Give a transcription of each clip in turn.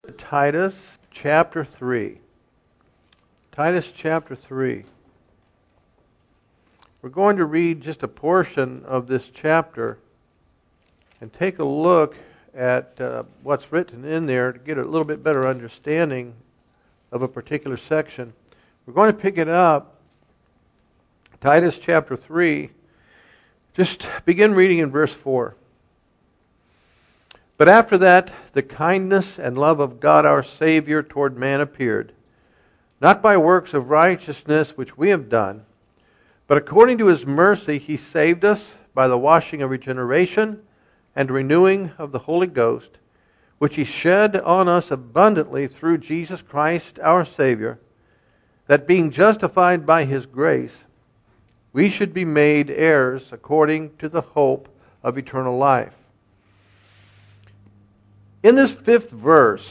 Titus chapter 3. Titus chapter 3. We're going to read just a portion of this chapter and take a look at what's written in there to get a little bit better understanding of a particular section. We're going to pick it up, Titus chapter 3. Just begin reading in verse 4. But after that, the kindness and love of God our Savior toward man appeared, not by works of righteousness which we have done, but according to His mercy He saved us by the washing of regeneration and renewing of the Holy Ghost, which He shed on us abundantly through Jesus Christ our Savior, that being justified by His grace, we should be made heirs according to the hope of eternal life. In this 5th verse,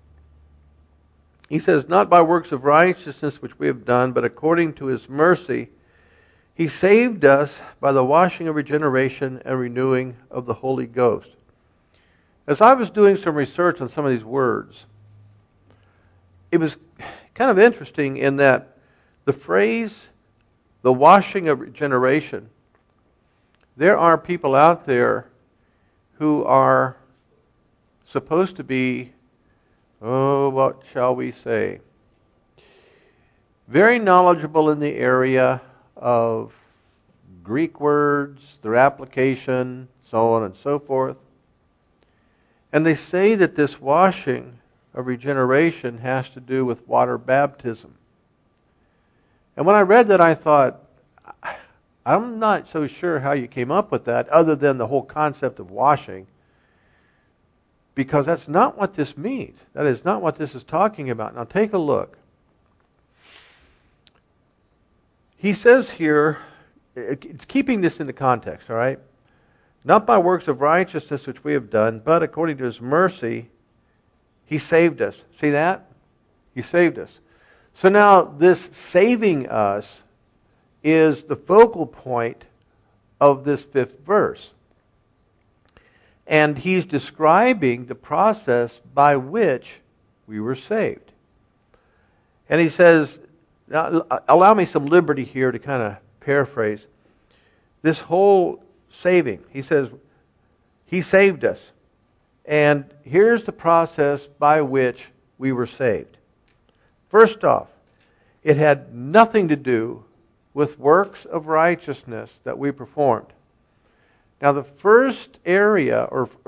he says, not by works of righteousness which we have done, but according to His mercy, He saved us by the washing of regeneration and renewing of the Holy Ghost. As I was doing some research on some of these words, it was kind of interesting in that the phrase, the washing of regeneration, there are people out there who are supposed to be, what shall we say, very knowledgeable in the area of Greek words, their application, so on and so forth. And they say that this washing of regeneration has to do with water baptism. And when I read that, I thought, I'm not so sure how you came up with that, other than the whole concept of washing. Because that's not what this means. That is not what this is talking about. Now take a look. He says here, keeping this in the context, all right? Not by works of righteousness which we have done, but according to His mercy, He saved us. See that? He saved us. So now this saving us is the focal point of this 5th verse. And he's describing the process by which we were saved. And he says, now, allow me some liberty here to kind of paraphrase. This whole saving, he says, He saved us. And here's the process by which we were saved. First off, it had nothing to do with works of righteousness that we performed. Now, the first area,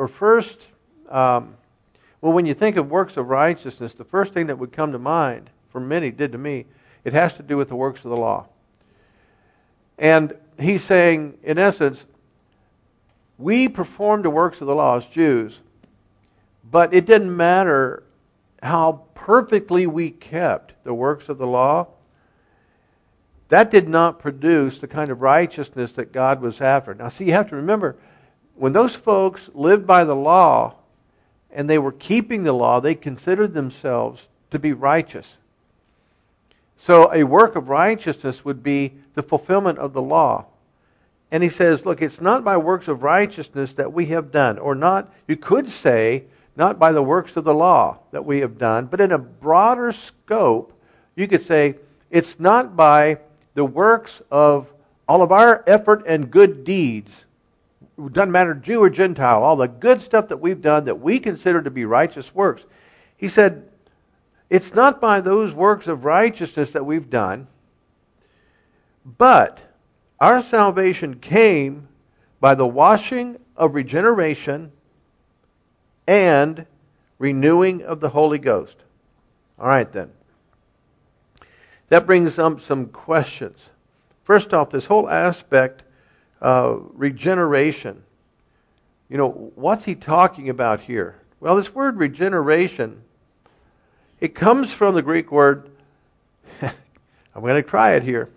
when you think of works of righteousness, the first thing that would come to mind, for many did to me, it has to do with the works of the law. And he's saying, in essence, we performed the works of the law as Jews, but it didn't matter how perfectly we kept the works of the law. That did not produce the kind of righteousness that God was after. Now, see, you have to remember, when those folks lived by the law and they were keeping the law, they considered themselves to be righteous. So a work of righteousness would be the fulfillment of the law. And he says, look, it's not by works of righteousness that we have done, or not, you could say, not by the works of the law that we have done, but in a broader scope, you could say, it's not by the works of all of our effort and good deeds. It doesn't matter Jew or Gentile, all the good stuff that we've done that we consider to be righteous works. He said, it's not by those works of righteousness that we've done, but our salvation came by the washing of regeneration and renewing of the Holy Ghost. All right then. That brings up some questions. First off, this whole aspect of regeneration. You know, what's he talking about here? Well, this word regeneration, it comes from the Greek word, I'm going to try it here,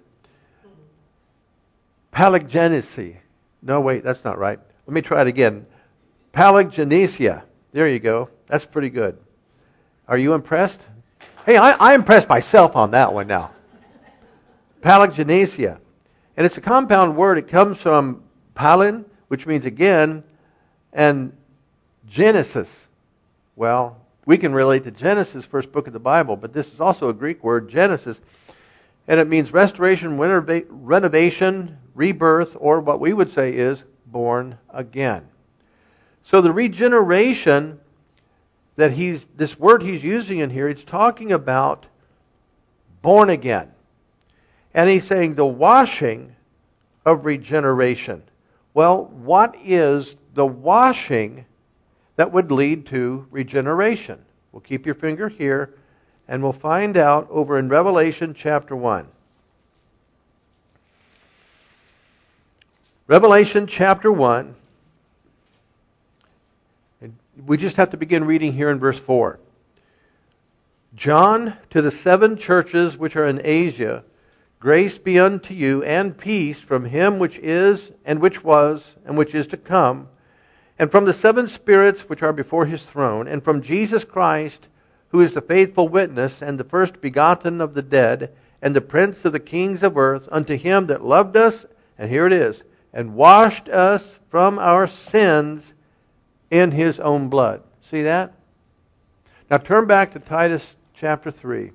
palagenesia. No, wait, that's not right. Let me try it again. Palagenesia. There you go. That's pretty good. Are you impressed? Hey, I impressed myself on that one now. Palagenesia. And it's a compound word. It comes from palin, which means again, and genesis. Well, we can relate to Genesis, first book of the Bible, but this is also a Greek word, Genesis, and it means restoration, renovation, rebirth, or what we would say is born again. So the regeneration that this word he's using in here, it's talking about born again. And he's saying the washing of regeneration. Well, what is the washing that would lead to regeneration? Well, keep your finger here, and we'll find out over in Revelation chapter 1. Revelation chapter 1. We just have to begin reading here in verse 4. John, to the 7 churches which are in Asia, grace be unto you, and peace from him which is, and which was, and which is to come, and from the 7 spirits which are before his throne, and from Jesus Christ, who is the faithful witness, and the first begotten of the dead, and the prince of the kings of earth, unto him that loved us, and here it is, and washed us from our sins in his own blood. See that? Now turn back to Titus chapter 3.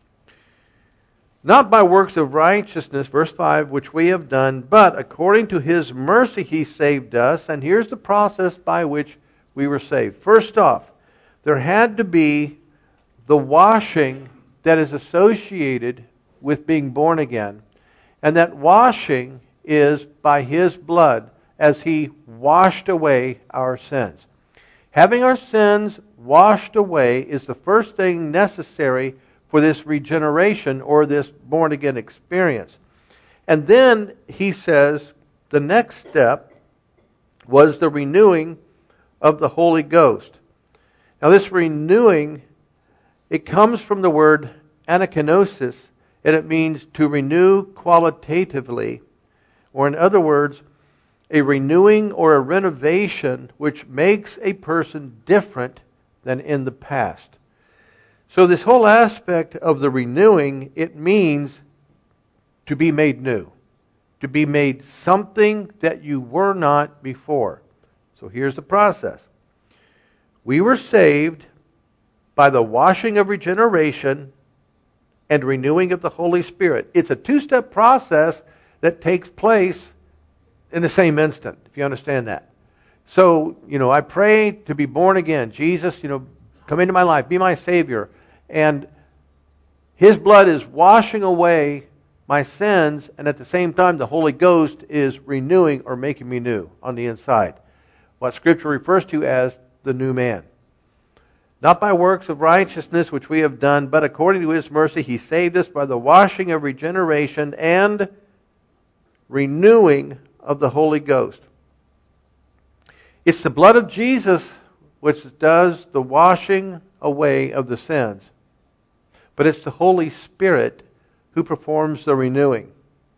Not by works of righteousness, verse 5, which we have done, but according to his mercy he saved us. And here's the process by which we were saved. First off, there had to be the washing that is associated with being born again. And that washing is by his blood, as he washed away our sins. Having our sins washed away is the first thing necessary for this regeneration or this born-again experience. And then he says the next step was the renewing of the Holy Ghost. Now this renewing, it comes from the word anakinosis, and it means to renew qualitatively, or in other words, a renewing or a renovation which makes a person different than in the past. So this whole aspect of the renewing, it means to be made new. To be made something that you were not before. So here's the process. We were saved by the washing of regeneration and renewing of the Holy Spirit. It's a 2-step process that takes place in the same instant, if you understand that. So, I pray to be born again. Jesus, come into my life, be my Savior. And his blood is washing away my sins, and at the same time the Holy Ghost is renewing or making me new on the inside. What Scripture refers to as the new man. Not by works of righteousness which we have done, but according to his mercy he saved us by the washing of regeneration and renewing of the Holy Ghost. It's the blood of Jesus which does the washing away of the sins. But it's the Holy Spirit who performs the renewing.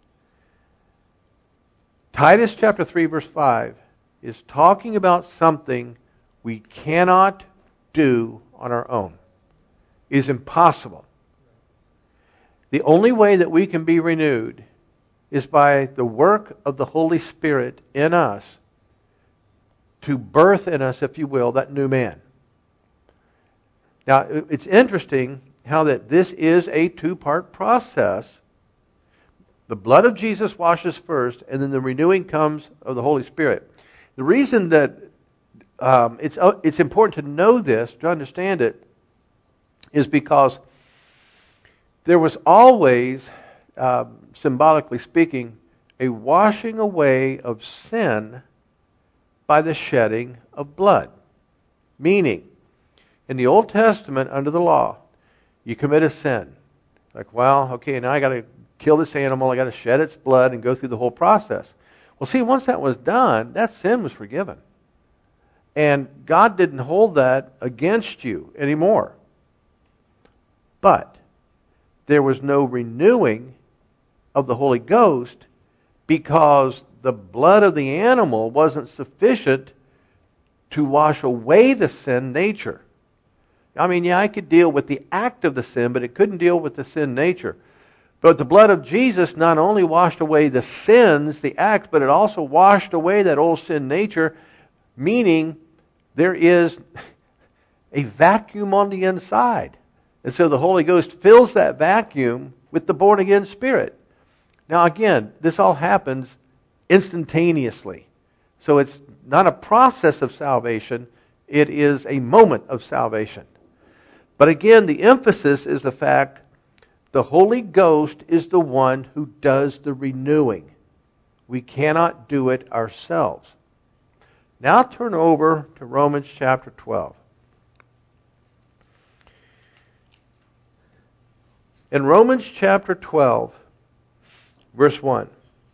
Titus chapter 3 verse 5 is talking about something we cannot do on our own. It is impossible. The only way that we can be renewed is by the work of the Holy Spirit in us to birth in us, if you will, that new man. Now, it's interesting how that this is a 2-part process. The blood of Jesus washes first, and then the renewing comes of the Holy Spirit. The reason that it's important to know this, to understand it, is because there was always, symbolically speaking, a washing away of sin by the shedding of blood. Meaning, in the Old Testament, under the law, you commit a sin. Like, well, okay, now I got to kill this animal, I got to shed its blood and go through the whole process. Well, see, once that was done, that sin was forgiven. And God didn't hold that against you anymore. But there was no renewing of the Holy Ghost because the blood of the animal wasn't sufficient to wash away the sin nature. I mean, yeah, I could deal with the act of the sin, but it couldn't deal with the sin nature. But the blood of Jesus not only washed away the sins, the acts, but it also washed away that old sin nature, meaning there is a vacuum on the inside. And so the Holy Ghost fills that vacuum with the born-again spirit. Now again, this all happens instantaneously. So it's not a process of salvation, it is a moment of salvation. But again, the emphasis is the fact the Holy Ghost is the one who does the renewing. We cannot do it ourselves. Now turn over to Romans chapter 12. In Romans chapter 12, verse 1,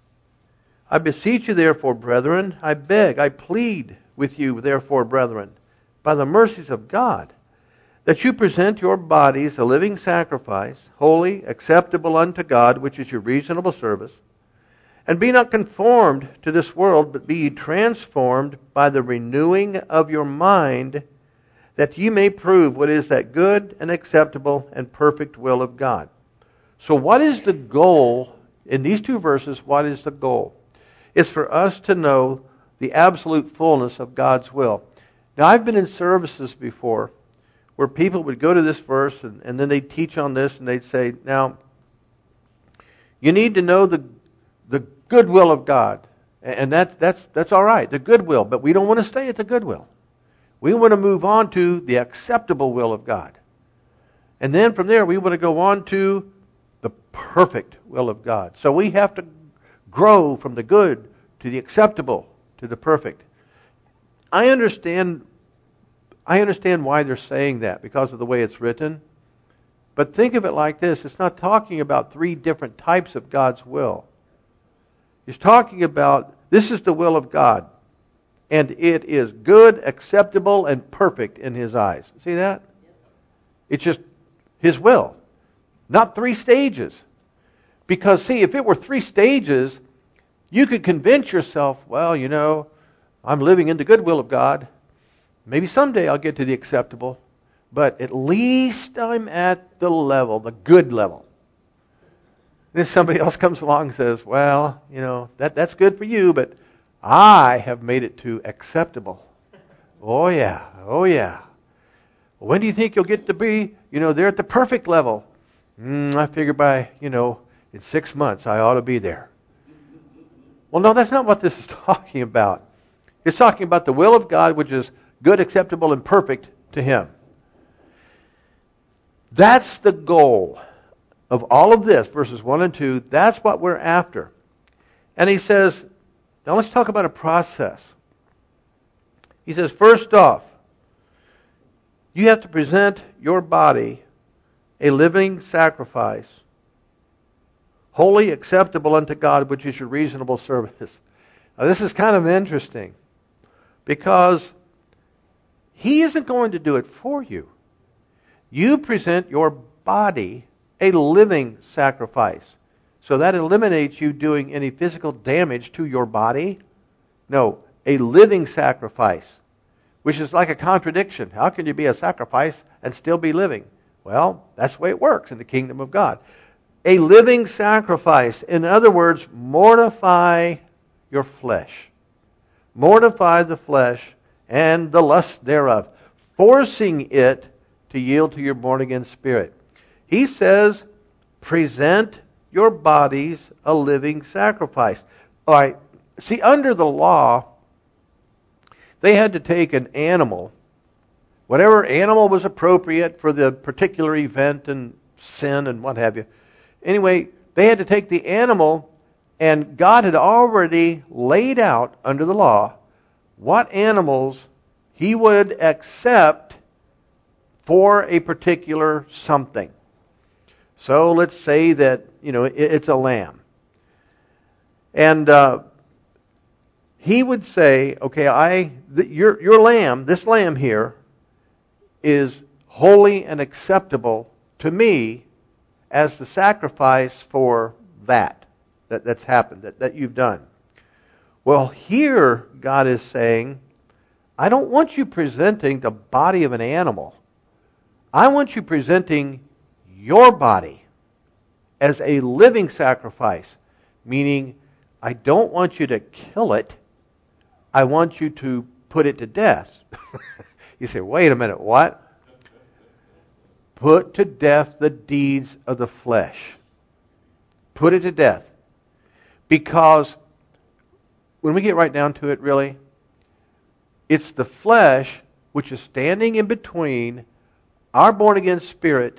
I beseech you therefore, brethren, I beg, I plead with you therefore, brethren, by the mercies of God, that you present your bodies a living sacrifice, holy, acceptable unto God, which is your reasonable service. And be not conformed to this world, but be ye transformed by the renewing of your mind, that ye may prove what is that good and acceptable and perfect will of God. So what is the goal? In these two verses, what is the goal? It's for us to know the absolute fullness of God's will. Now, I've been in services before where people would go to this verse and then they'd teach on this and they'd say, now, you need to know the good will of God. And that's all right, the good will. But we don't want to stay at the good will. We want to move on to the acceptable will of God. And then from there, we want to go on to the perfect will of God. So we have to grow from the good to the acceptable to the perfect. I understand why they're saying that because of the way it's written. But think of it like this. It's not talking about three different types of God's will. It's talking about this is the will of God. And it is good, acceptable, and perfect in His eyes. See that? It's just His will. Not three stages. Because, see, if it were three stages, you could convince yourself, well, you know, I'm living in the good will of God. Maybe someday I'll get to the acceptable. But at least I'm at the level, the good level. Then somebody else comes along and says, well, you know, that's good for you, but I have made it to acceptable. Oh yeah, oh yeah. When do you think you'll get to be, you know, there at the perfect level? I figure by, you know, in 6 months I ought to be there. Well, no, that's not what this is talking about. It's talking about the will of God, which is good, acceptable, and perfect to Him. That's the goal of all of this, verses 1 and 2. That's what we're after. And he says, now let's talk about a process. He says, first off, you have to present your body a living sacrifice, holy, acceptable unto God, which is your reasonable service. Now, this is kind of interesting because He isn't going to do it for you. You present your body a living sacrifice. So that eliminates you doing any physical damage to your body. No, a living sacrifice, which is like a contradiction. How can you be a sacrifice and still be living? Well, that's the way it works in the kingdom of God. A living sacrifice. In other words, mortify your flesh. Mortify the flesh and the lust thereof, forcing it to yield to your born-again spirit. He says, present your bodies a living sacrifice. All right. See, under the law, they had to take an animal, whatever animal was appropriate for the particular event and sin and what have you. Anyway, they had to take the animal, and God had already laid out under the law what animals He would accept for a particular something. So let's say that, you know, it's a lamb. And He would say, okay, your lamb, this lamb here, is holy and acceptable to me as the sacrifice for that's happened, that you've done. Well, here God is saying, I don't want you presenting the body of an animal. I want you presenting your body as a living sacrifice, meaning I don't want you to kill it. I want you to put it to death. You say, wait a minute, what? put to death the deeds of the flesh. Put it to death. Because when we get right down to it, really, it's the flesh which is standing in between our born-again spirit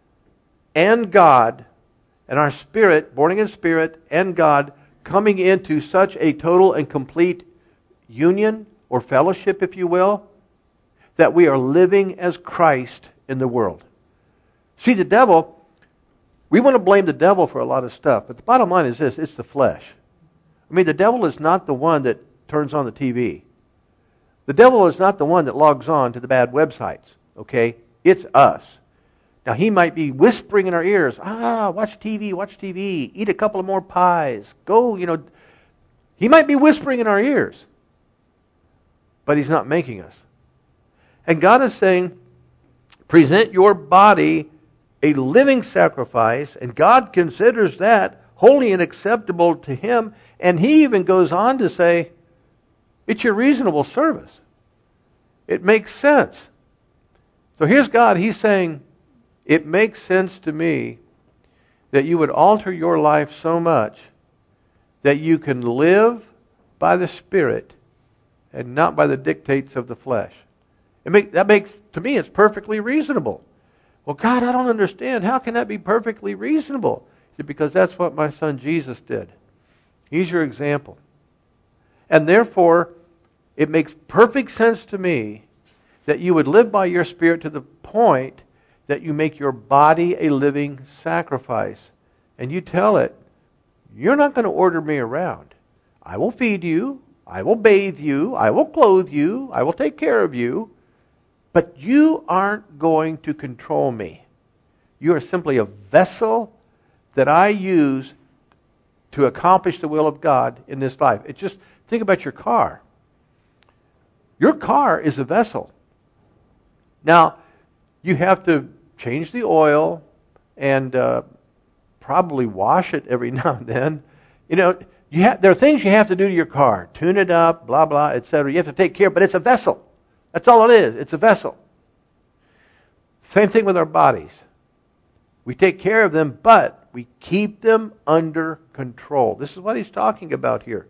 and God, and our spirit, born-again spirit and God, coming into such a total and complete union or fellowship, if you will, that we are living as Christ in the world. See, the devil, we want to blame the devil for a lot of stuff, but the bottom line is this, it's the flesh. I mean, the devil is not the one that turns on the TV. The devil is not the one that logs on to the bad websites, okay? It's us. Now, he might be whispering in our ears, watch TV, eat a couple of more pies, go, He might be whispering in our ears, but he's not making us. And God is saying, present your body a living sacrifice, and God considers that holy and acceptable to Him, and He even goes on to say, it's your reasonable service. It makes sense. So here's God, He's saying, it makes sense to me that you would alter your life so much that you can live by the Spirit and not by the dictates of the flesh. To me, it's perfectly reasonable. Well, God, I don't understand. How can that be perfectly reasonable? Because that's what my son Jesus did. He's your example. And therefore, it makes perfect sense to me that you would live by your Spirit to the point that you make your body a living sacrifice. And you tell it, you're not going to order me around. I will feed you. I will bathe you. I will clothe you. I will take care of you. But you aren't going to control me. You are simply a vessel that I use to accomplish the will of God in this life. It's just, think about your car. Your car is a vessel. Now, you have to change the oil and probably wash it every now and then. There are things you have to do to your car. Tune it up, blah, blah, etc. You have to take care, but it's a vessel. That's all it is. It's a vessel. Same thing with our bodies. We take care of them, but we keep them under control. This is what he's talking about here.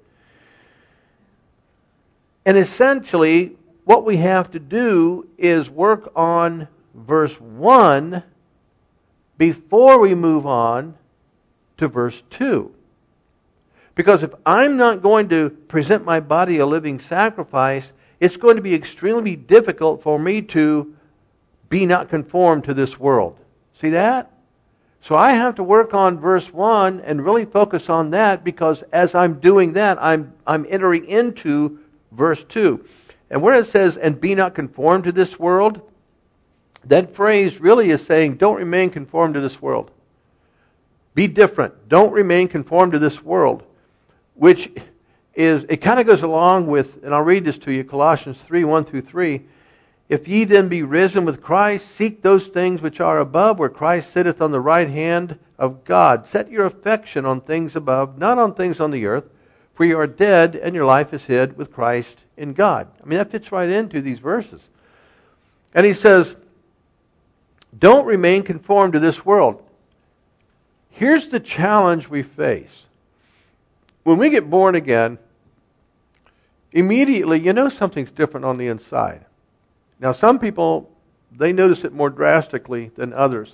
And essentially, what we have to do is work on verse 1 before we move on to verse 2. Because if I'm not going to present my body a living sacrifice, it's going to be extremely difficult for me to be not conformed to this world. See that? So I have to work on verse 1 and really focus on that, because as I'm doing that, I'm entering into verse 2. And where it says, and be not conformed to this world, that phrase really is saying, don't remain conformed to this world. Be different. Don't remain conformed to this world. Which is, it kind of goes along with, and I'll read this to you, Colossians 3, 1 through 3. If ye then be risen with Christ, seek those things which are above, where Christ sitteth on the right hand of God. Set your affection on things above, not on things on the earth, for you are dead, and your life is hid with Christ in God. I mean, that fits right into these verses. And he says, don't remain conformed to this world. Here's the challenge we face. When we get born again, immediately you know something's different on the inside. Now, some people, they notice it more drastically than others.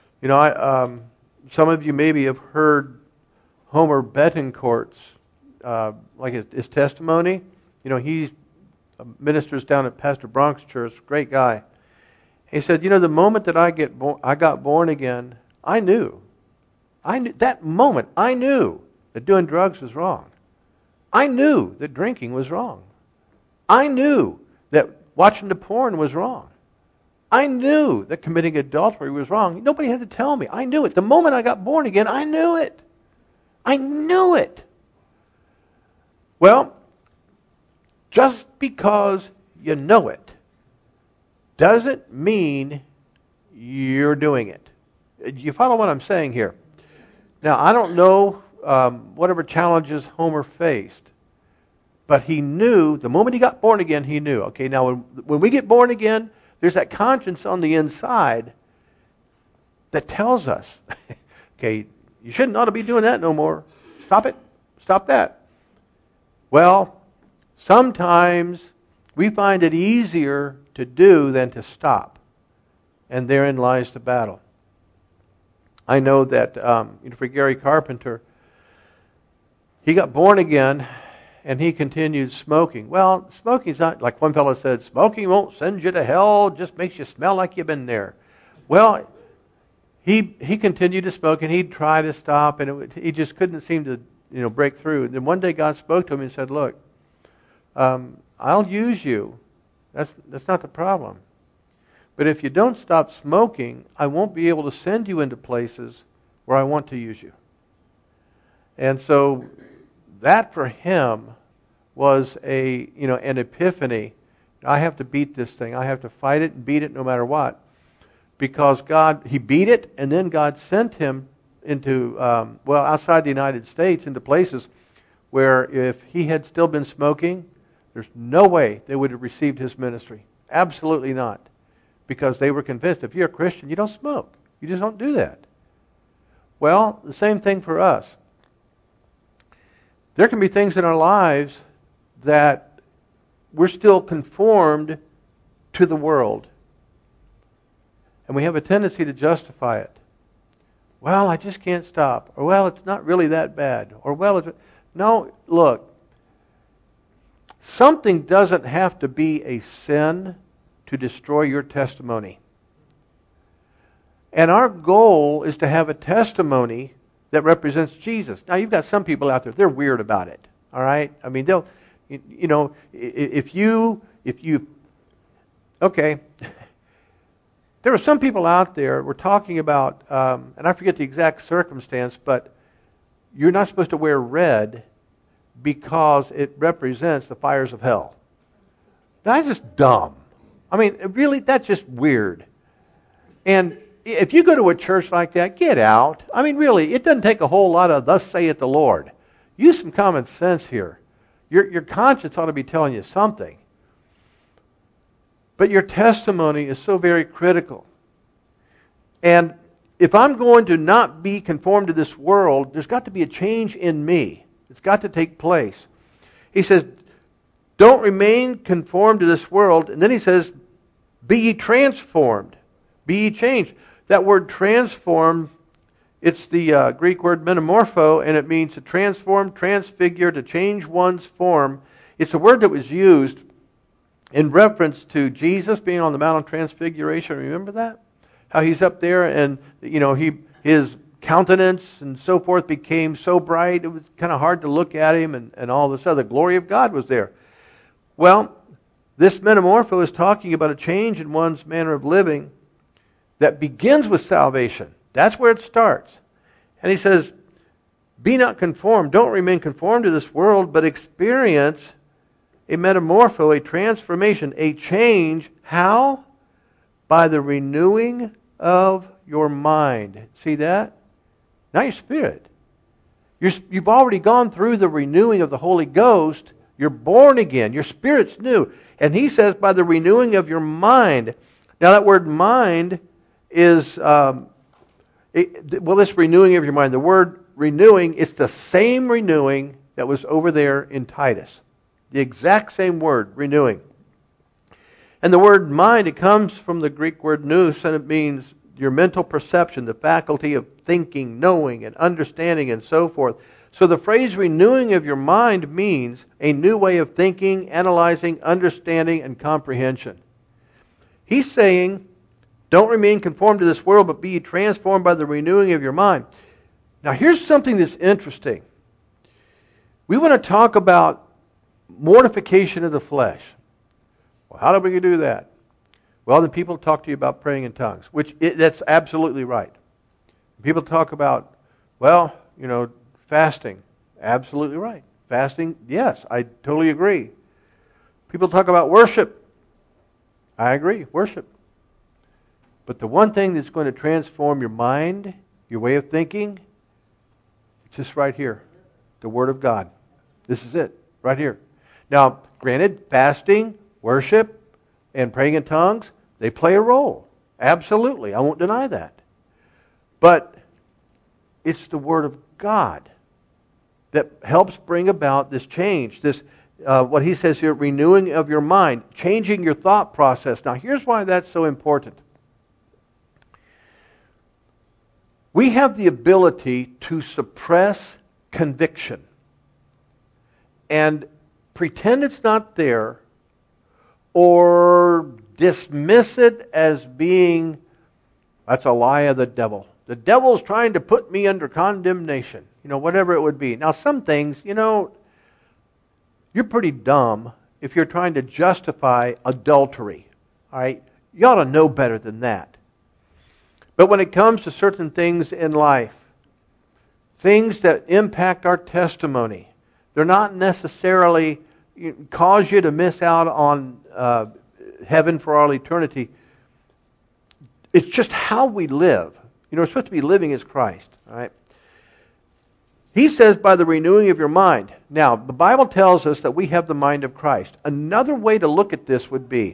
Some of you maybe have heard Homer Betancourt's, his testimony. He ministers down at Pastor Bronk's church, great guy. He said, the moment that I got born again, I knew that moment that doing drugs was wrong. I knew that drinking was wrong. I knew that watching the porn was wrong. I knew that committing adultery was wrong. Nobody had to tell me. I knew it. The moment I got born again, I knew it. I knew it. Well, just because you know it doesn't mean you're doing it. You follow what I'm saying here? Now, I don't know whatever challenges Homer faced, but he knew, the moment he got born again, he knew. Okay, now when we get born again, there's that conscience on the inside that tells us, okay, you shouldn't ought to be doing that no more. Stop it. Stop that. Well, sometimes we find it easier to do than to stop. And therein lies the battle. I know that for Gary Carpenter, he got born again and he continued smoking. Well, smoking's not, like one fellow said, smoking won't send you to hell, just makes you smell like you've been there. Well, he continued to smoke and he'd try to stop and he just couldn't seem to break through. And then one day God spoke to him and said, look, I'll use you. That's not the problem. But if you don't stop smoking, I won't be able to send you into places where I want to use you. And so that for him was an epiphany. I have to beat this thing. I have to fight it and beat it no matter what. Because he beat it, and then God sent him into, outside the United States, into places where if he had still been smoking, there's no way they would have received his ministry. Absolutely not. Because they were convinced, if you're a Christian, you don't smoke. You just don't do that. Well, the same thing for us. There can be things in our lives that we're still conformed to the world. And we have a tendency to justify it. Well, I just can't stop. Or, well, it's not really that bad. Or, well, no, look. Something doesn't have to be a sin to destroy your testimony. And our goal is to have a testimony that represents Jesus. Now, you've got some people out there, they're weird about it. All right? I mean, they'll, if you, okay. There are some people out there, we're talking about, and I forget the exact circumstance, but you're not supposed to wear red because it represents the fires of hell. That's just dumb. I mean, really, that's just weird. And if you go to a church like that, get out. I mean, really, it doesn't take a whole lot of "thus saith the Lord." Use some common sense here. Your conscience ought to be telling you something. But your testimony is so very critical. And if I'm going to not be conformed to this world, there's got to be a change in me. It's got to take place. He says, don't remain conformed to this world. And then he says, be ye transformed. Be ye changed. That word transform, it's the Greek word metamorpho, and it means to transform, transfigure, to change one's form. It's a word that was used in reference to Jesus being on the Mount of Transfiguration. Remember that? How he's up there and, his countenance and so forth became so bright, it was kind of hard to look at him and all this other. The glory of God was there. Well, this metamorpho is talking about a change in one's manner of living that begins with salvation. That's where it starts. And he says, be not conformed. Don't remain conformed to this world, but experience a metamorpho, a transformation, a change. How? By the renewing of your mind. See that? Not your spirit. You've already gone through the renewing of the Holy Ghost. You're born again. Your spirit's new. And he says, by the renewing of your mind. Now that word mind is, this renewing of your mind. The word renewing, it's the same renewing that was over there in Titus. The exact same word, renewing. And the word mind, it comes from the Greek word nous, and it means your mental perception, the faculty of thinking, knowing, and understanding, and so forth. So the phrase renewing of your mind means a new way of thinking, analyzing, understanding, and comprehension. He's saying, don't remain conformed to this world, but be transformed by the renewing of your mind. Now here's something that's interesting. We want to talk about mortification of the flesh. Well, how do we do that? Well, then people talk to you about praying in tongues, that's absolutely right. People talk about, fasting. Absolutely right. Fasting, yes, I totally agree. People talk about worship. I agree, worship. But the one thing that's going to transform your mind, your way of thinking, it's just right here. The Word of God. This is it, right here. Now, granted, fasting, worship, and praying in tongues, they play a role. Absolutely. I won't deny that. But it's the Word of God that helps bring about this change, this what he says here, renewing of your mind, changing your thought process. Now, here's why that's so important. We have the ability to suppress conviction and pretend it's not there, or dismiss it as being, that's a lie of the devil. The devil's trying to put me under condemnation. Whatever it would be. Now, some things, you're pretty dumb if you're trying to justify adultery. All right? You ought to know better than that. But when it comes to certain things in life, things that impact our testimony, they're not necessarily cause you to miss out on heaven for all eternity. It's just how we live. We're supposed to be living as Christ. All right? He says by the renewing of your mind. Now, the Bible tells us that we have the mind of Christ. Another way to look at this would be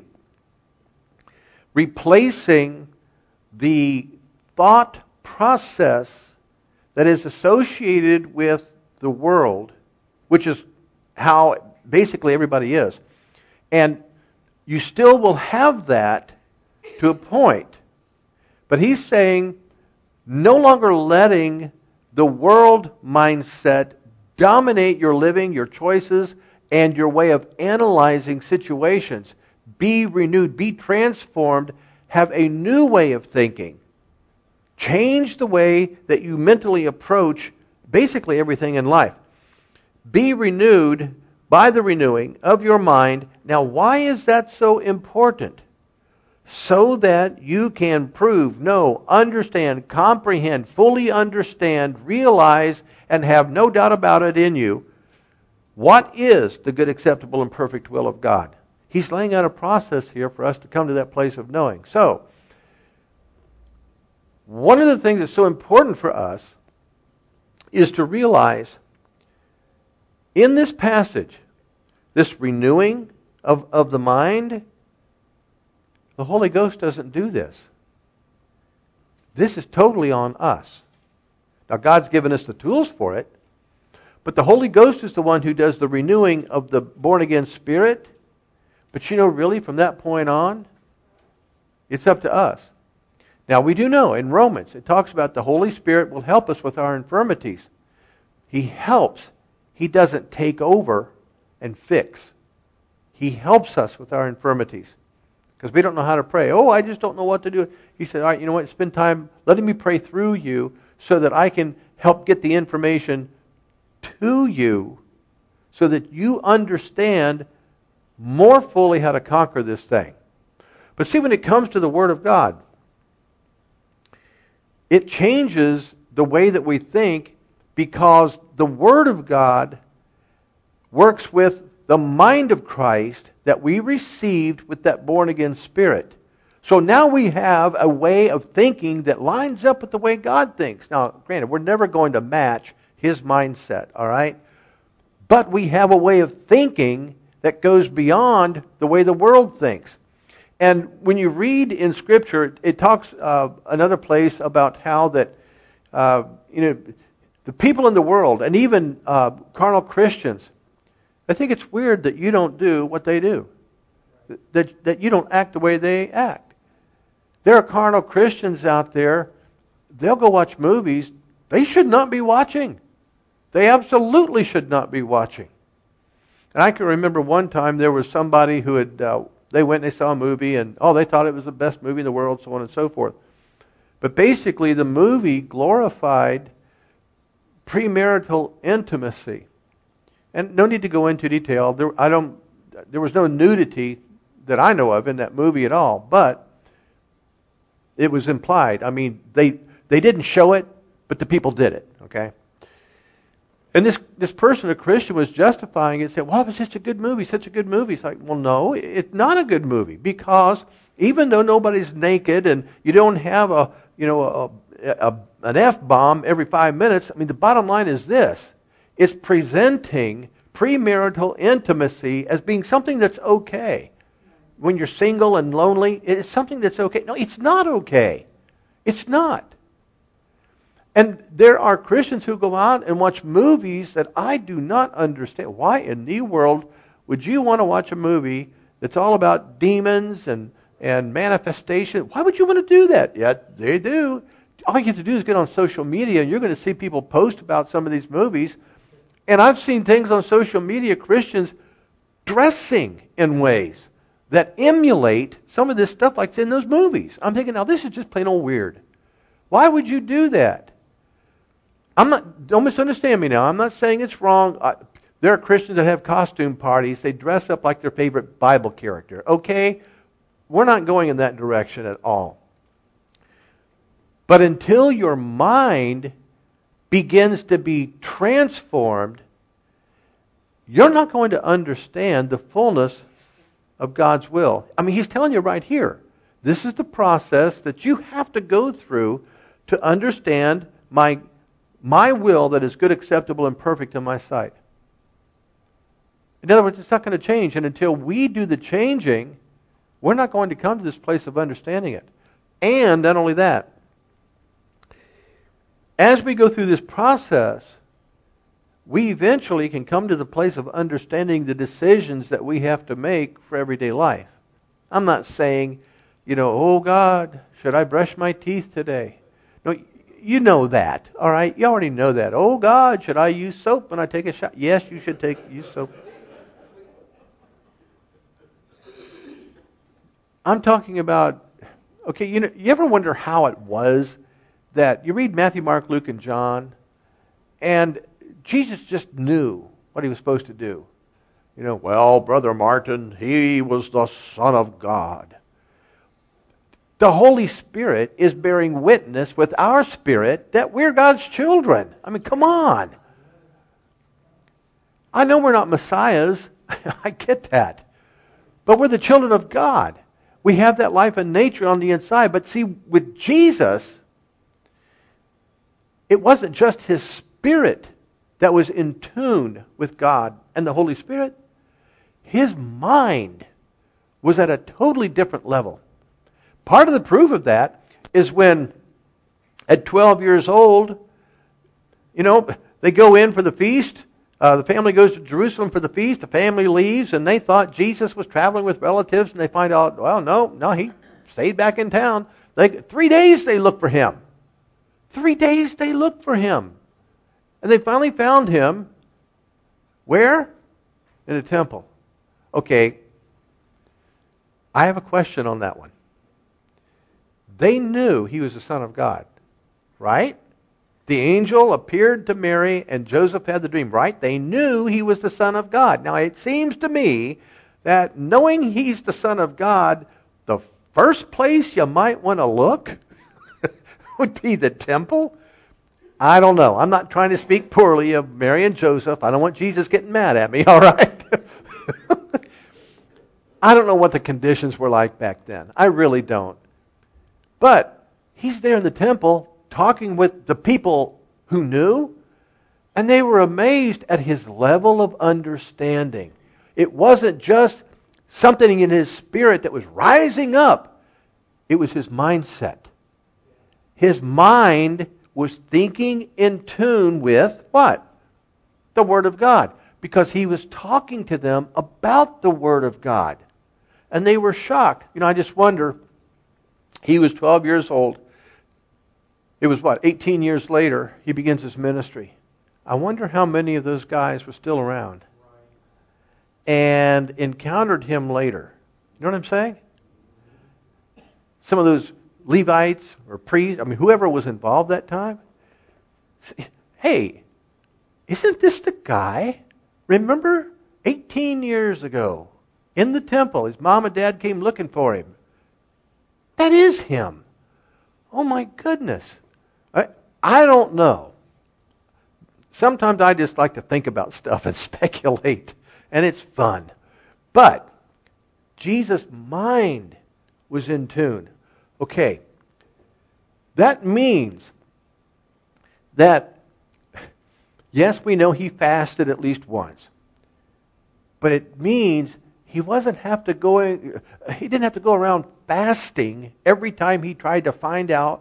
replacing the thought process that is associated with the world, which is how basically everybody is. And you still will have that to a point. But he's saying no longer letting the world mindset dominate your living, your choices, and your way of analyzing situations. Be renewed, be transformed, have a new way of thinking. Change the way that you mentally approach basically everything in life. Be renewed by the renewing of your mind. Now, why is that so important? So that you can prove, know, understand, comprehend, fully understand, realize, and have no doubt about it in you, what is the good, acceptable, and perfect will of God. He's laying out a process here for us to come to that place of knowing. So, one of the things that's so important for us is to realize in this passage, this renewing of the mind, the Holy Ghost doesn't do this. This is totally on us. Now, God's given us the tools for it, but the Holy Ghost is the one who does the renewing of the born-again spirit. But really, from that point on, it's up to us. Now, we do know in Romans, it talks about the Holy Spirit will help us with our infirmities. He helps. He doesn't take over and fix. He helps us with our infirmities. Because we don't know how to pray. Oh, I just don't know what to do. He said, all right, you know what? Spend time letting me pray through you so that I can help get the information to you so that you understand more fully how to conquer this thing. But see, when it comes to the Word of God, it changes the way that we think because the Word of God works with the mind of Christ that we received with that born-again spirit. So now we have a way of thinking that lines up with the way God thinks. Now, granted, we're never going to match His mindset, all right? But we have a way of thinking that goes beyond the way the world thinks. And when you read in Scripture, it talks another place about how that, the people in the world, and even carnal Christians, I think it's weird that you don't do what they do. That you don't act the way they act. There are carnal Christians out there, they'll go watch movies they should not be watching. They absolutely should not be watching. And I can remember one time there was somebody who had, they went and they saw a movie and, they thought it was the best movie in the world, so on and so forth. But basically the movie glorified premarital intimacy. And no need to go into detail. There was no nudity that I know of in that movie at all, but it was implied. I mean, they didn't show it, but the people did it, okay? And this person, a Christian, was justifying it, said, well, it was such a good movie, such a good movie. It's like, well, no, it's not a good movie, because even though nobody's naked and you don't have an F-bomb every 5 minutes, I mean, the bottom line is this. It's presenting premarital intimacy as being something that's okay. When you're single and lonely, it's something that's okay. No, it's not okay. It's not. And there are Christians who go out and watch movies that I do not understand. Why in the world would you want to watch a movie that's all about demons and manifestation? Why would you want to do that? Yet they do. All you have to do is get on social media, and you're going to see people post about some of these movies. And I've seen things on social media, Christians dressing in ways that emulate some of this stuff like in those movies. I'm thinking, now this is just plain old weird. Why would you do that? Don't misunderstand me now. I'm not saying it's wrong. There are Christians that have costume parties. They dress up like their favorite Bible character. Okay? We're not going in that direction at all. But until your mind begins to be transformed, you're not going to understand the fullness of God's will. I mean, He's telling you right here, this is the process that you have to go through to understand my will that is good, acceptable, and perfect in my sight. In other words, it's not going to change. And until we do the changing, we're not going to come to this place of understanding it. And not only that, as we go through this process, we eventually can come to the place of understanding the decisions that we have to make for everyday life. I'm not saying, oh God, should I brush my teeth today? No, you know that, all right? You already know that. Oh God, should I use soap when I take a shower? Yes, you should use soap. I'm talking about, okay, you ever wonder how it was that you read Matthew, Mark, Luke, and John, and Jesus just knew what He was supposed to do. Well, Brother Martin, he was the Son of God. The Holy Spirit is bearing witness with our spirit that we're God's children. I mean, come on. I know we're not messiahs. I get that. But we're the children of God. We have that life and nature on the inside. But see, with Jesus, it wasn't just His Spirit that was in tune with God and the Holy Spirit. His mind was at a totally different level. Part of the proof of that is when, at 12 years old, they go in for the feast. The family goes to Jerusalem for the feast. The family leaves, and they thought Jesus was traveling with relatives, and they find out, well, no, he stayed back in town. 3 days they looked for Him. 3 days they looked for Him. And they finally found Him. Where? In the temple. Okay. I have a question on that one. They knew He was the Son of God. Right? The angel appeared to Mary and Joseph had the dream. Right? They knew He was the Son of God. Now it seems to me that knowing He's the Son of God, the first place you might want to look would be the temple. I don't know. I'm not trying to speak poorly of Mary and Joseph. I don't want Jesus getting mad at me, all right? I don't know what the conditions were like back then. I really don't. But He's there in the temple talking with the people who knew, and they were amazed at His level of understanding. It wasn't just something in His spirit that was rising up. It was His mindset. His mind was thinking in tune with what? The Word of God. Because He was talking to them about the Word of God. And they were shocked. I just wonder, He was 12 years old. It was 18 years later, He begins His ministry. I wonder how many of those guys were still around and encountered Him later. You know what I'm saying? Some of those Levites or priests, whoever was involved that time. Hey, isn't this the guy? Remember 18 years ago in the temple, his mom and dad came looking for him. That is him. Oh my goodness. I don't know. Sometimes I just like to think about stuff and speculate, and it's fun. But Jesus' mind was in tune. Okay, that means that, yes, we know He fasted at least once. But it means He didn't have to go around fasting every time He tried to find out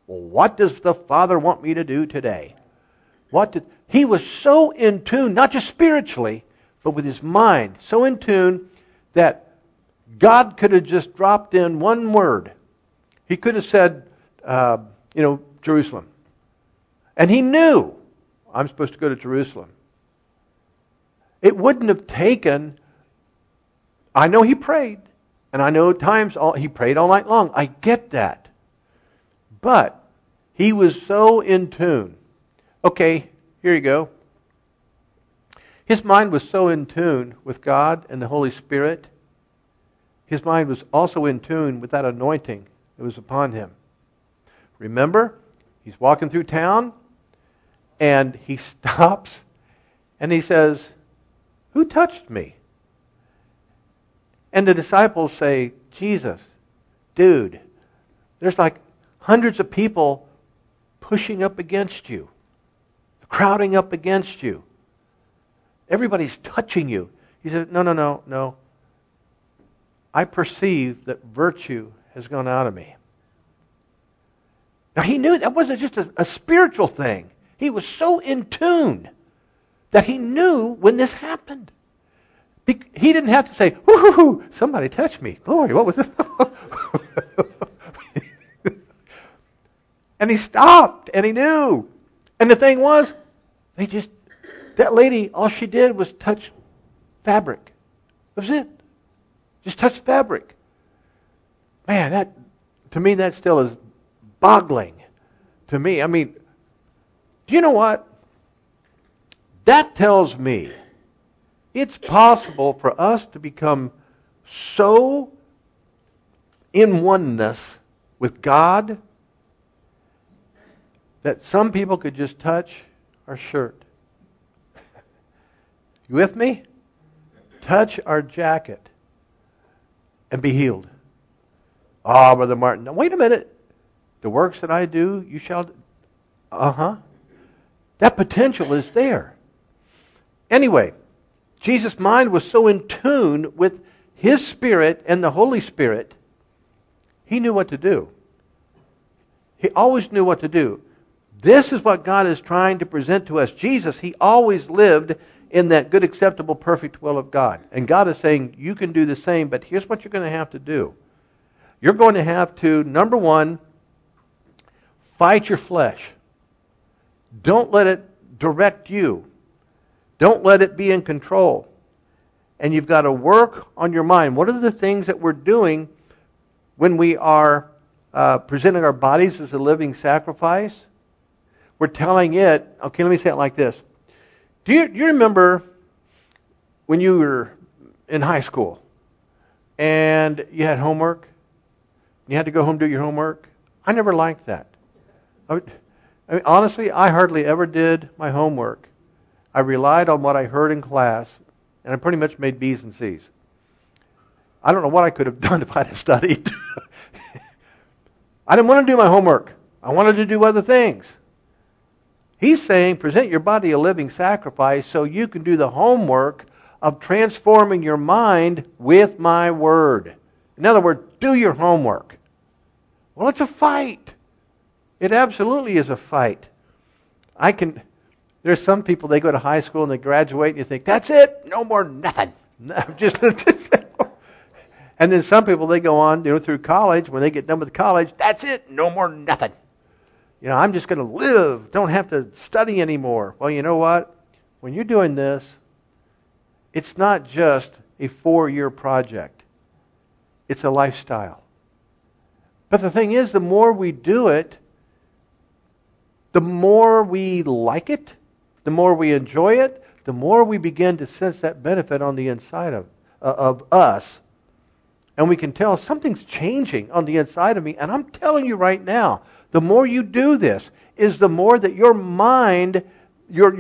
Well, what does the Father want me to do today? He was so in tune, not just spiritually, but with his mind, so in tune that God could have just dropped in one word. He could have said, Jerusalem. And he knew, I'm supposed to go to Jerusalem. It wouldn't have taken, I know he prayed, and I know at times he prayed all night long. I get that. But he was so in tune. Okay, here you go. His mind was so in tune with God and the Holy Spirit. His mind was also in tune with that anointing that was upon him. Remember, he's walking through town, and he stops, and he says, "Who touched me?" And the disciples say, "Jesus, dude, there's like hundreds of people pushing up against you, crowding up against you. Everybody's touching you." He said, No. I perceive that virtue has gone out of me. Now he knew that wasn't just a spiritual thing. He was so in tune that he knew when this happened. He didn't have to say, "Whoo, somebody touched me. Glory, what was this?" And he stopped, and he knew. And the thing was, that lady, all she did was touch fabric. That was it. Just touch fabric. Man, to me, that still is boggling to me. I mean, do you know what? That tells me it's possible for us to become so in oneness with God that some people could just touch our shirt. You with me? Touch our jacket and be healed. Ah, Brother Martin, now wait a minute. The works that I do, you shall do. That potential is there. Anyway, Jesus' mind was so in tune with His Spirit and the Holy Spirit, He knew what to do. He always knew what to do. This is what God is trying to present to us. Jesus, He always lived in that good, acceptable, perfect will of God. And God is saying, you can do the same, but here's what you're going to have to do. You're going to have to, number one, fight your flesh. Don't let it direct you. Don't let it be in control. And you've got to work on your mind. What are the things that we're doing when we are presenting our bodies as a living sacrifice? We're telling it, okay, let me say it like this. Do you remember when you were in high school and you had homework? You had to go home and do your homework? I never liked that. I mean, honestly, I hardly ever did my homework. I relied on what I heard in class, and I pretty much made B's and C's. I don't know what I could have done if I'd have studied. I didn't want to do my homework. I wanted to do other things. He's saying, present your body a living sacrifice so you can do the homework of transforming your mind with my word. In other words, do your homework. Well, it's a fight. It absolutely is a fight. There's some people, they go to high school and they graduate and you think, that's it, no more nothing. And then some people, they go on, through college. When they get done with college, that's it, no more nothing. I'm just going to live, don't have to study anymore. Well, you know what? When you're doing this, it's not just a 4-year project. It's a lifestyle. But the thing is, the more we do it, the more we like it, the more we enjoy it, the more we begin to sense that benefit on the inside of us. And we can tell something's changing on the inside of me. And I'm telling you right now, the more you do this, is the more that your mind, your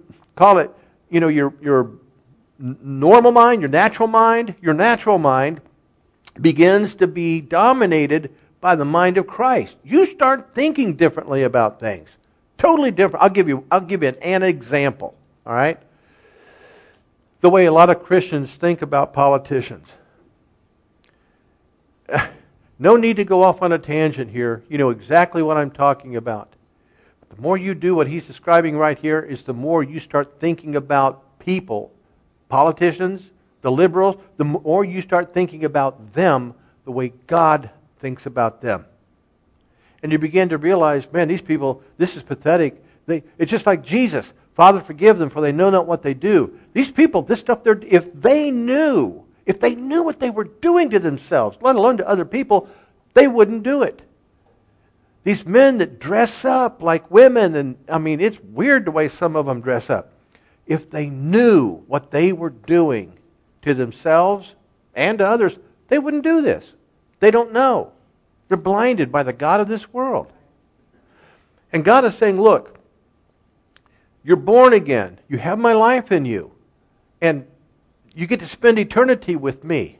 normal mind, your natural mind begins to be dominated by the mind of Christ. You start thinking differently about things. Totally different. I'll give you an example. All right? The way a lot of Christians think about politicians. No need to go off on a tangent here. You know exactly what I'm talking about. The more you do what he's describing right here is the more you start thinking about people, politicians, the liberals, the more you start thinking about them the way God thinks about them. And you begin to realize, man, these people, this is pathetic. It's just like Jesus. Father, forgive them, for they know not what they do. These people, this stuff, if they knew what they were doing to themselves, let alone to other people, they wouldn't do it. These men that dress up like women, and I mean, it's weird the way some of them dress up. If they knew what they were doing to themselves and to others, they wouldn't do this. They don't know. They're blinded by the God of this world. And God is saying, look, you're born again. You have my life in you. And you get to spend eternity with me.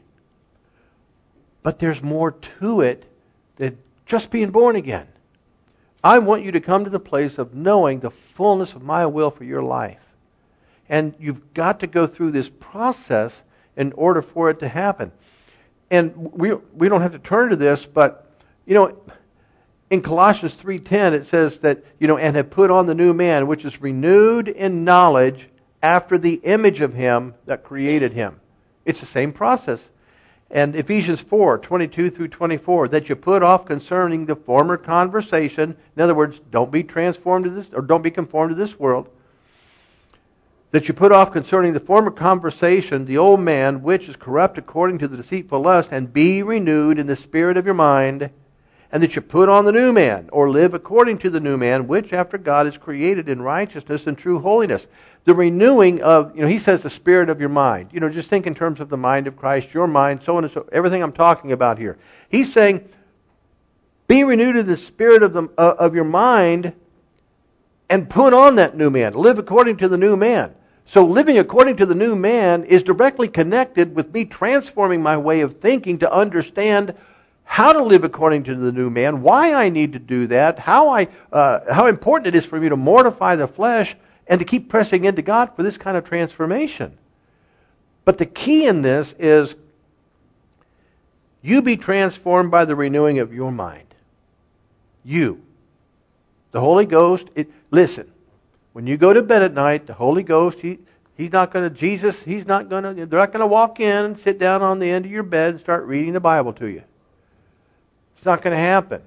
But there's more to it than just being born again. I want you to come to the place of knowing the fullness of my will for your life. And you've got to go through this process in order for it to happen. And we don't have to turn to this, but, you know, in Colossians 3:10 it says that, you know, and have put on the new man, which is renewed in knowledge after the image of him that created him. It's the same process. And Ephesians 4:22 through 24, that you put off concerning the former conversation. In other words, don't be transformed to this, or don't be conformed to this world. That you put off concerning the former conversation the old man, which is corrupt according to the deceitful lust, and be renewed in the spirit of your mind, and that you put on the new man, or live according to the new man, which after God is created in righteousness and true holiness. The renewing of, you know, he says the spirit of your mind. You know, just think in terms of the mind of Christ, your mind, so on and so, everything I'm talking about here. He's saying, be renewed in the spirit of your mind, and put on that new man. Live according to the new man. So living according to the new man is directly connected with me transforming my way of thinking to understand how to live according to the new man, why I need to do that, how important it is for me to mortify the flesh and to keep pressing into God for this kind of transformation. But the key in this is you be transformed by the renewing of your mind. You. The Holy Ghost, listen, when you go to bed at night, the Holy Ghost, He's not going to, they're not going to walk in and sit down on the end of your bed and start reading the Bible to you. It's not going to happen.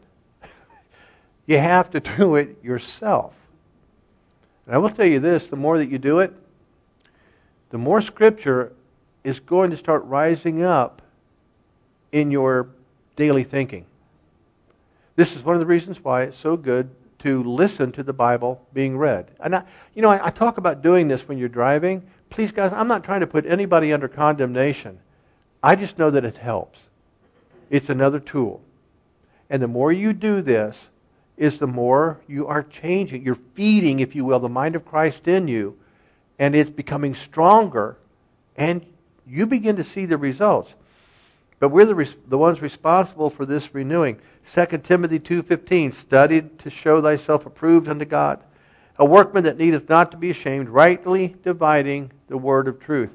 You have to do it yourself. And I will tell you this, the more that you do it, the more Scripture is going to start rising up in your daily thinking. This is one of the reasons why it's so good to listen to the Bible being read. And I talk about doing this when you're driving. Please, guys, I'm not trying to put anybody under condemnation. I just know that it helps. It's another tool. And the more you do this, is the more you are changing. You're feeding, if you will, the mind of Christ in you, and it's becoming stronger, and you begin to see the results. But we're the ones responsible for this renewing. 2 Timothy 2:15, study to show thyself approved unto God, a workman that needeth not to be ashamed, rightly dividing the word of truth.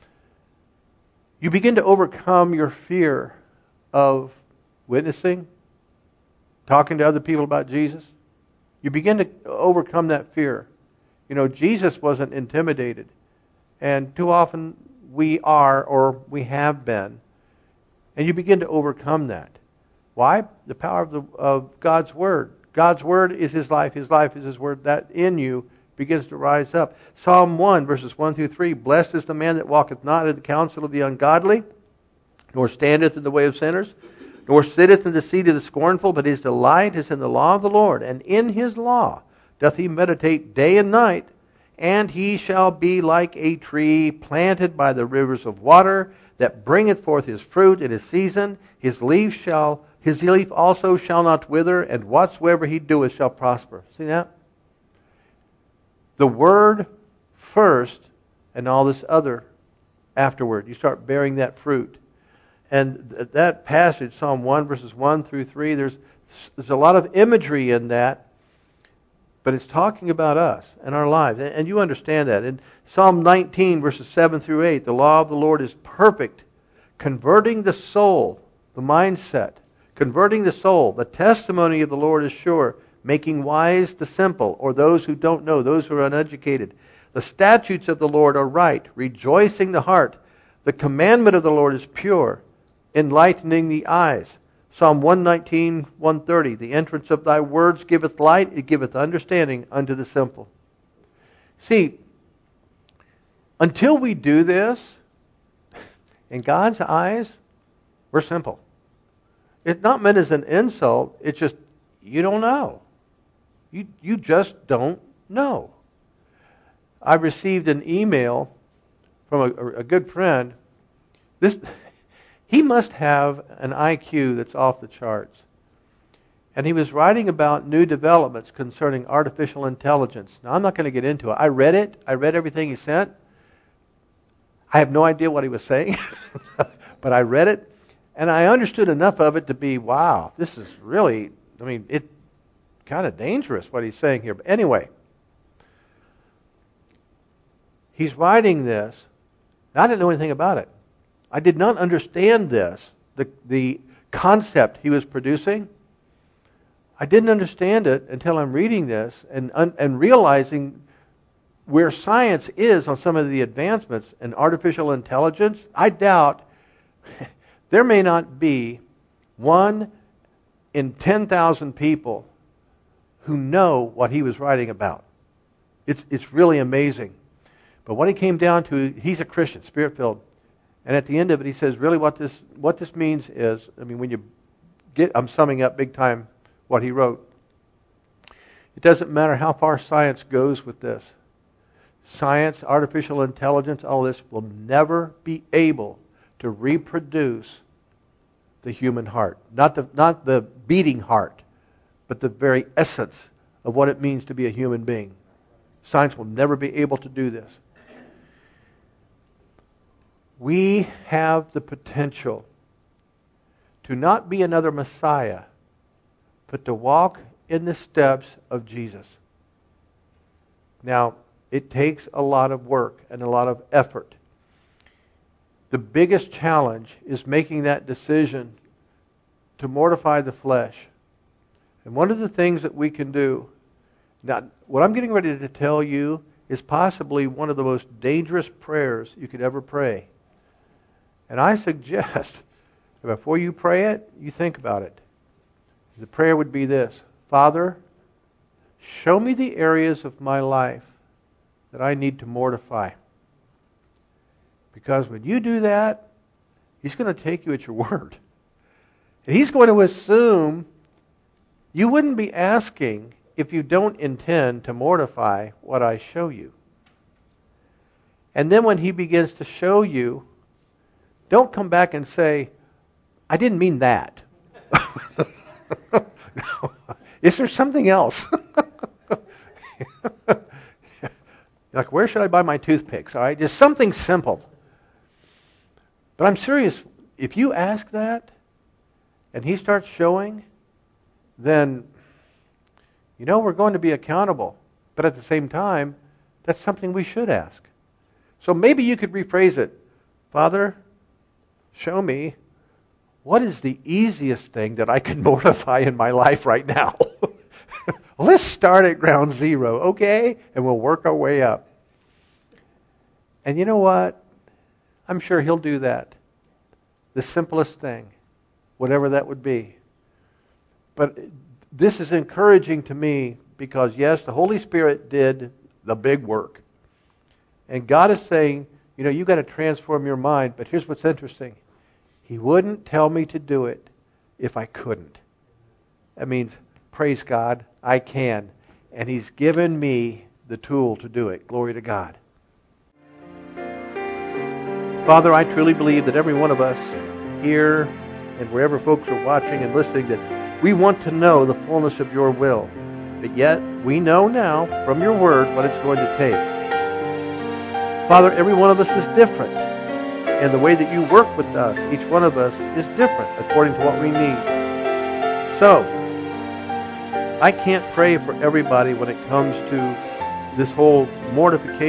You begin to overcome your fear of witnessing, talking to other people about Jesus. You begin to overcome that fear. You know, Jesus wasn't intimidated. And too often we are, or we have been. And you begin to overcome that. Why? The power of God's Word. God's Word is His life. His life is His Word. That in you begins to rise up. Psalm 1, verses 1 through 3. Blessed is the man that walketh not in the counsel of the ungodly, nor standeth in the way of sinners, nor sitteth in the seat of the scornful, but his delight is in the law of the Lord. And in His law doth he meditate day and night. And he shall be like a tree planted by the rivers of water, that bringeth forth his fruit in his season. His leaf also shall not wither, and whatsoever he doeth shall prosper. See that? The Word first, and all this other afterward. You start bearing that fruit. And that passage, Psalm 1, verses 1 through 3, there's a lot of imagery in that, but it's talking about us and our lives. And you understand that. In Psalm 19, verses 7 through 8, the law of the Lord is perfect, converting the soul, the mindset, converting the soul. The testimony of the Lord is sure, making wise the simple, or those who don't know, those who are uneducated. The statutes of the Lord are right, rejoicing the heart. The commandment of the Lord is pure, enlightening the eyes. Psalm 119, 130. The entrance of thy words giveth light, it giveth understanding unto the simple. See, until we do this, in God's eyes, we're simple. It's not meant as an insult. It's just, you don't know. You just don't know. I received an email from a good friend. He must have an IQ that's off the charts. And he was writing about new developments concerning artificial intelligence. Now, I'm not going to get into it. I read it. I read everything he sent. I have no idea what he was saying, but I read it, and I understood enough of it to be, wow, this is really, it's kind of dangerous what he's saying here. But anyway, he's writing this. I didn't know anything about it. I did not understand this, the concept he was producing. I didn't understand it until I'm reading this and realizing where science is on some of the advancements in artificial intelligence. I doubt there may not be 1 in 10,000 people who know what he was writing about. It's really amazing. But what he came down to, he's a Christian, Spirit-filled. And at the end of it, he says, really what this means is, when you get, I'm summing up big time what he wrote. It doesn't matter how far science goes with this. Science, artificial intelligence, all this will never be able to reproduce the human heart. Not the beating heart, but the very essence of what it means to be a human being. Science will never be able to do this. We have the potential to not be another Messiah, but to walk in the steps of Jesus. Now, it takes a lot of work and a lot of effort. The biggest challenge is making that decision to mortify the flesh. And one of the things that we can do, now, what I'm getting ready to tell you is possibly one of the most dangerous prayers you could ever pray. And I suggest that before you pray it, you think about it. The prayer would be this: Father, show me the areas of my life that I need to mortify. Because when you do that, He's going to take you at your word. And He's going to assume you wouldn't be asking if you don't intend to mortify what I show you. And then when He begins to show you, don't come back and say, I didn't mean that. No. Is there something else? Like, where should I buy my toothpicks? All right, just something simple. But I'm serious. If you ask that, and He starts showing, then, we're going to be accountable. But at the same time, that's something we should ask. So maybe you could rephrase it. Father, show me what is the easiest thing that I can mortify in my life right now. Let's start at ground zero, okay? And we'll work our way up. And you know what? I'm sure He'll do that. The simplest thing, whatever that would be. But this is encouraging to me because, yes, the Holy Spirit did the big work. And God is saying, you've got to transform your mind. But here's what's interesting. He wouldn't tell me to do it if I couldn't. That means, praise God, I can. And He's given me the tool to do it. Glory to God. Father, I truly believe that every one of us here and wherever folks are watching and listening, that we want to know the fullness of your will. But yet, we know now from your word what it's going to take. Father, every one of us is different. And the way that you work with us, each one of us, is different according to what we need. So, I can't pray for everybody when it comes to this whole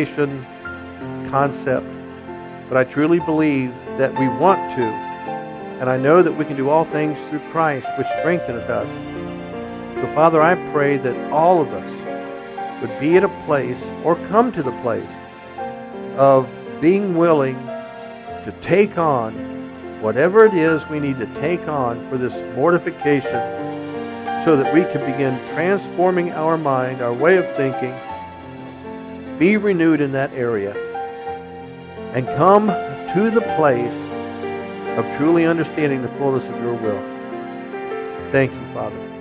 mortification concept. But I truly believe that we want to And I know that we can do all things through Christ, which strengtheneth us. So, Father, I pray that all of us would be at a place, or come to the place, of being willing to take on whatever it is we need to take on for this mortification, so that we can begin transforming our mind, our way of thinking, be renewed in that area, and come to the place of truly understanding the fullness of your will. Thank you, Father.